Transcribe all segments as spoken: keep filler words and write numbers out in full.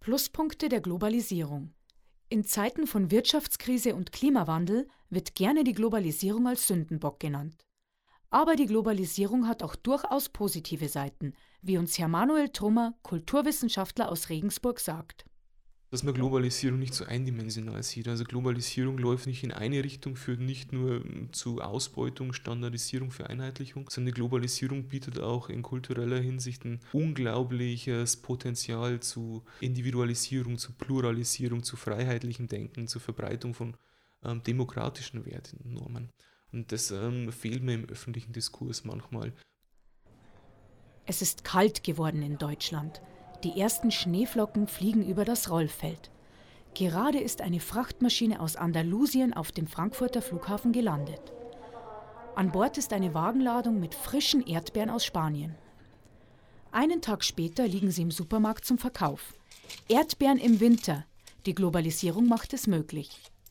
Pluspunkte der Globalisierung. In Zeiten von Wirtschaftskrise und Klimawandel wird gerne die Globalisierung als Sündenbock genannt. Aber die Globalisierung hat auch durchaus positive Seiten, wie uns Herr Manuel Trummer, Kulturwissenschaftler aus Regensburg, sagt. Dass man Globalisierung nicht so eindimensional sieht. Also Globalisierung läuft nicht in eine Richtung, führt nicht nur zu Ausbeutung, Standardisierung, Vereinheitlichung, sondern die Globalisierung bietet auch in kultureller Hinsicht ein unglaubliches Potenzial zu Individualisierung, zu Pluralisierung, zu freiheitlichem Denken, zur Verbreitung von ähm, demokratischen Werten und Normen. Und das ähm, fehlt mir im öffentlichen Diskurs manchmal. Es ist kalt geworden in Deutschland. Die ersten Schneeflocken fliegen über das Rollfeld. Gerade ist eine Frachtmaschine aus Andalusien auf dem Frankfurter Flughafen gelandet. An Bord ist eine Wagenladung mit frischen Erdbeeren aus Spanien. Einen Tag später liegen sie im Supermarkt zum Verkauf. Erdbeeren im Winter. Die Globalisierung macht es möglich.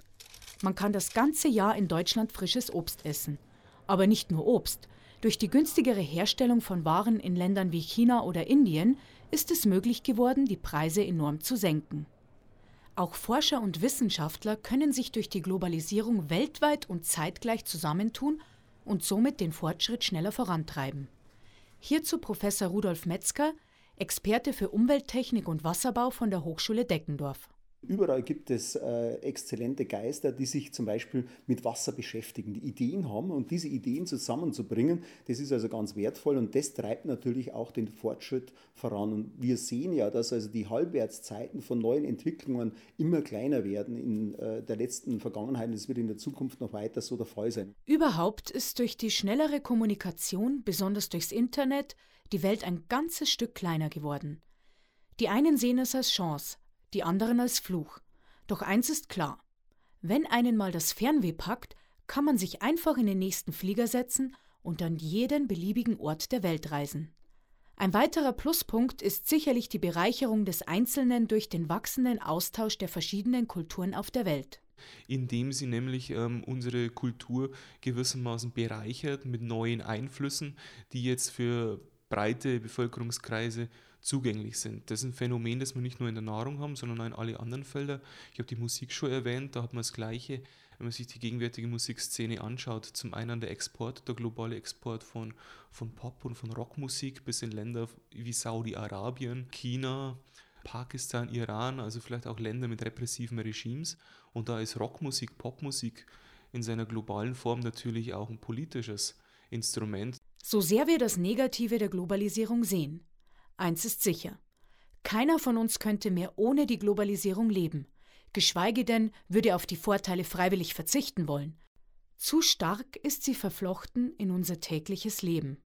Man kann das ganze Jahr in Deutschland frisches Obst essen. Aber nicht nur Obst. Durch die günstigere Herstellung von Waren in Ländern wie China oder Indien ist es möglich geworden, die Preise enorm zu senken. Auch Forscher und Wissenschaftler können sich durch die Globalisierung weltweit und zeitgleich zusammentun und somit den Fortschritt schneller vorantreiben. Hierzu Professor Rudolf Metzger, Experte für Umwelttechnik und Wasserbau von der Hochschule Deckendorf. Überall gibt es äh, exzellente Geister, die sich zum Beispiel mit Wasser beschäftigen, die Ideen haben, und diese Ideen zusammenzubringen, das ist also ganz wertvoll und das treibt natürlich auch den Fortschritt voran. Und wir sehen ja, dass also die Halbwertszeiten von neuen Entwicklungen immer kleiner werden in äh, der letzten Vergangenheit und es wird in der Zukunft noch weiter so der Fall sein. Überhaupt ist durch die schnellere Kommunikation, besonders durchs Internet, die Welt ein ganzes Stück kleiner geworden. Die einen sehen es als Chance, die anderen als Fluch. Doch eins ist klar: Wenn einen mal das Fernweh packt, kann man sich einfach in den nächsten Flieger setzen und an jeden beliebigen Ort der Welt reisen. Ein weiterer Pluspunkt ist sicherlich die Bereicherung des Einzelnen durch den wachsenden Austausch der verschiedenen Kulturen auf der Welt. Indem sie nämlich ähm, unsere Kultur gewissermaßen bereichert mit neuen Einflüssen, die jetzt für breite Bevölkerungskreise zugänglich sind. Das ist ein Phänomen, das wir nicht nur in der Nahrung haben, sondern auch in alle anderen Felder. Ich habe die Musik schon erwähnt, da hat man das Gleiche, wenn man sich die gegenwärtige Musikszene anschaut. Zum einen der Export, der globale Export von, von Pop- und von Rockmusik bis in Länder wie Saudi-Arabien, China, Pakistan, Iran, also vielleicht auch Länder mit repressiven Regimes. Und da ist Rockmusik, Popmusik in seiner globalen Form natürlich auch ein politisches Instrument. So sehr wir das Negative der Globalisierung sehen, eins ist sicher: Keiner von uns könnte mehr ohne die Globalisierung leben, geschweige denn würde auf die Vorteile freiwillig verzichten wollen. Zu stark ist sie verflochten in unser tägliches Leben.